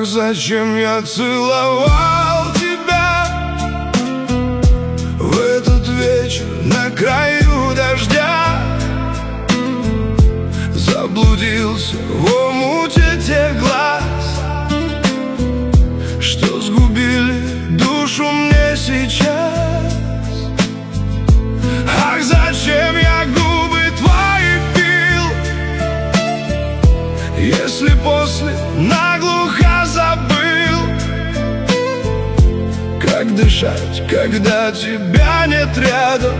Ах, зачем я целовал тебя в этот вечер на краю дождя? Заблудился в омуте тех глаз, что сгубили душу мне сейчас. Ах, зачем я губы твои пил, если после наглухо забыл, как дышать, когда тебя нет рядом.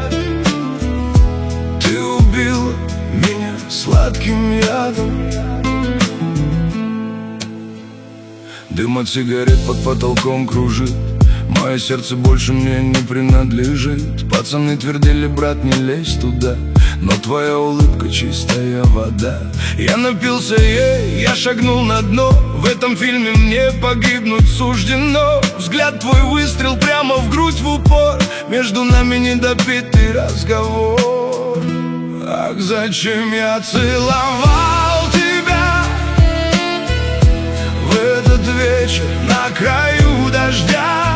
Ты убила меня сладким ядом. Дым от сигарет под потолком кружит, мое сердце больше мне не принадлежит. Пацаны твердили: брат, не лезь туда, но твоя улыбка чистая вода. Я напился ей, я шагнул на дно, в этом фильме мне погибнуть суждено. Взгляд твой, выстрел прямо в грудь, в упор, между нами недопитый разговор. Ах, зачем я целовал тебя в этот вечер на краю дождя?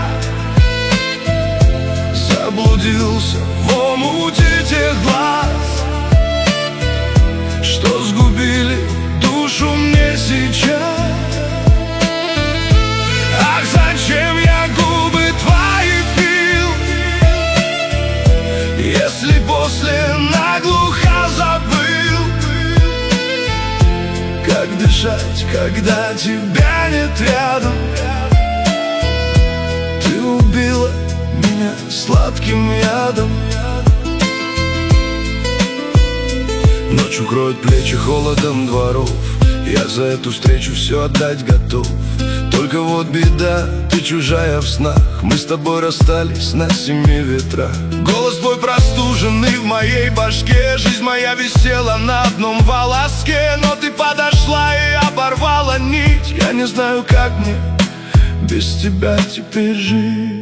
Заблудился в омуте тех глаз, что сгубили душу мне сейчас. Ах, зачем я губы твои пил, если после наглухо забыл, как дышать, когда тебя нет рядом. Ты убила меня сладким ядом. Ночь укроет плечи холодом дворов, я за эту встречу все отдать готов. Только вот беда, ты чужая в снах, мы с тобой расстались на 7 ветрах. Голос твой простуженный в моей башке, жизнь моя висела на одном волоске. Но ты подошла и оборвала нить, я не знаю, как мне без тебя теперь жить.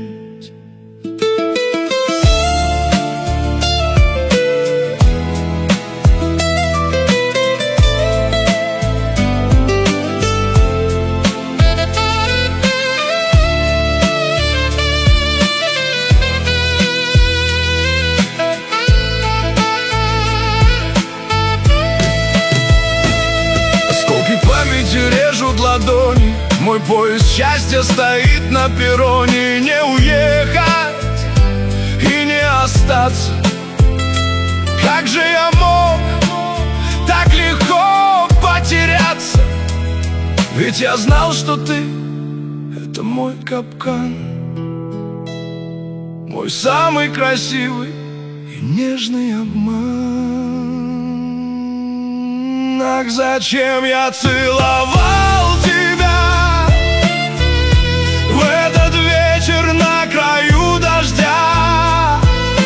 Режут ладони, мой поезд счастья стоит на перроне. Не уехать и не остаться, как же я мог так легко потеряться? Ведь я знал, что ты — это мой капкан, мой самый красивый и нежный обман. Ах, зачем я целовал тебя в этот вечер на краю дождя?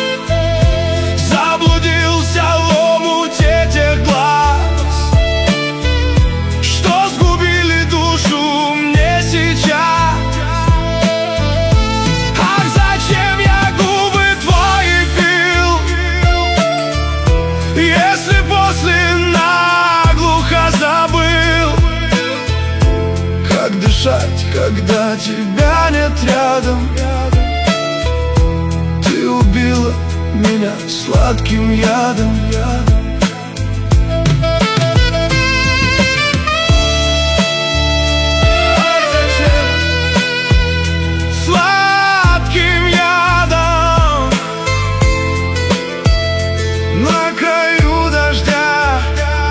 Заблудился в омуте тех глаз, что сгубили душу мне сейчас. Ах, зачем я губы твои пил, если после забыл, как дышать, когда тебя нет рядом. Ты убила меня сладким ядом. Сладким ядом на краю дождя.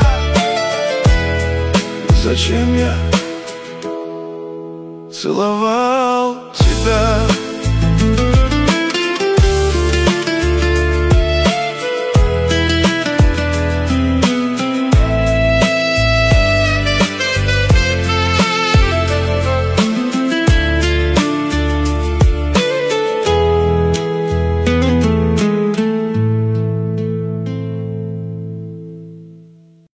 Зачем я целовал